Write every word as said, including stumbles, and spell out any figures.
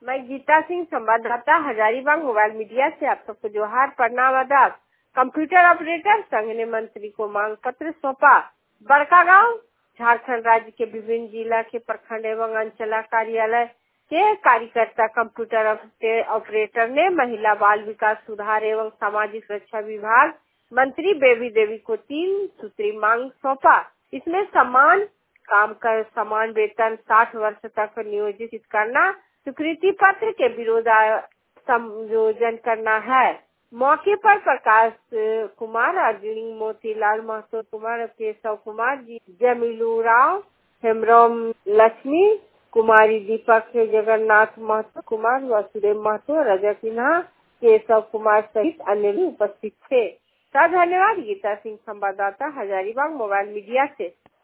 मैं गीता सिंह, संवाददाता Hazaribagh mobile media से आप सबको जोहार, प्रणाम, आदाब। कंप्यूटर ऑपरेटर संघ ने मंत्री को मांग पत्र सौंपा। बड़कागांव झारखंड राज्य के विभिन्न जिला के प्रखंड एवं अंचला कार्यालय के कार्यकर्ता कंप्यूटर ऑपरेटर ने महिला बाल विकास सुधार एवं सामाजिक सुरक्षा विभाग मंत्री बेबी देवी को तीन सूत्री मांग सौंपा। इसमें समान काम कर समान वेतन, साठ वर्ष तक नियोजित करना, स्वीकृति पत्र के विरोध संयोजन करना है। मौके पर प्रकाश कुमार, अर्जुनी मोतीलाल महतो कुमार, केशव कुमार जी, जमीलू राव, हेमराम लक्ष्मी कुमारी, दीपक जगन्नाथ महतो कुमार, वसुदेव महतो, रजत सिन्हा, केशव कुमार सहित अन्य भी उपस्थित थे। धन्यवाद। गीता सिंह, संवाददाता हजारीबाग मोबाइल मीडिया से।